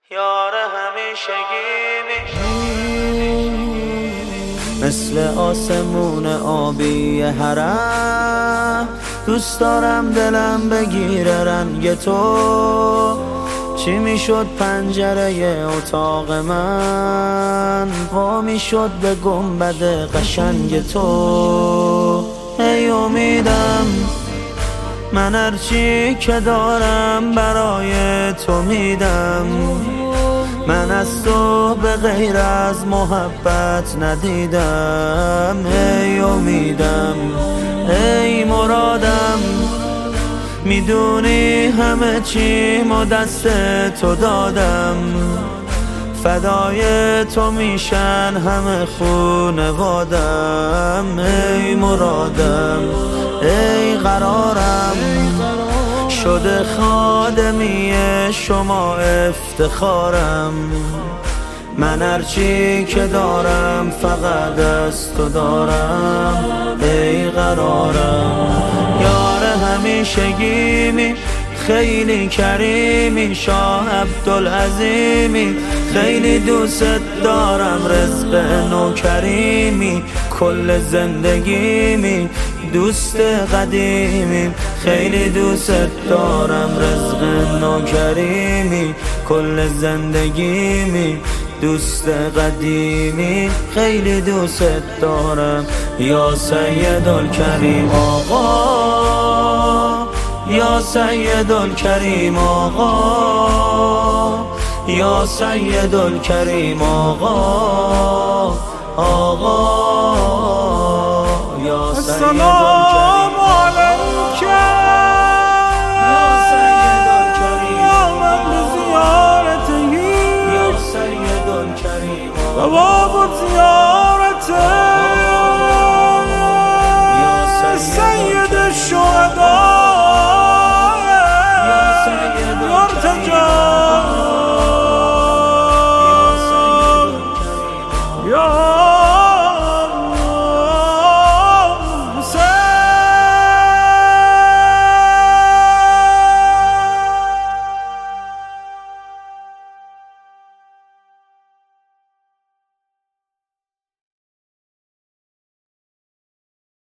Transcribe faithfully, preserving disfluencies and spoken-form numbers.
یار همیشگی مثل آسمون آبی حرم، دوست دارم دلم بگیره رنگ تو. چی میشد پنجره اتاق من وا میشد به گنبد قشنگ تو. ای امیدم من هرچی که دارم برای تو میدم، من از تو به غیر از محبت ندیدم. ای امیدم ای مرادم، میدونی همه چی ما دست تو دادم. فدای تو میشن همه خونوادم. ای مرادم ای قرارم، شده خادمی شما افتخارم. من هرچی که دارم فقط از تو دارم. ای قرارم یار همیشگیمی، خیلی کریمی شاه عبدالعظیمی. خیلی دوست دارم رزق نوکریمی، کل زندگیمی دوست قدیمی. خیلی دوست دارم رزق نوکریمی، کل زندگیمی دوست قدیمی. خیلی دوست دارم یا سیدالکریم آقا، یا سیدالکریم آقا، یا سیدالکریم آقا، آقا یا سیدالکریم.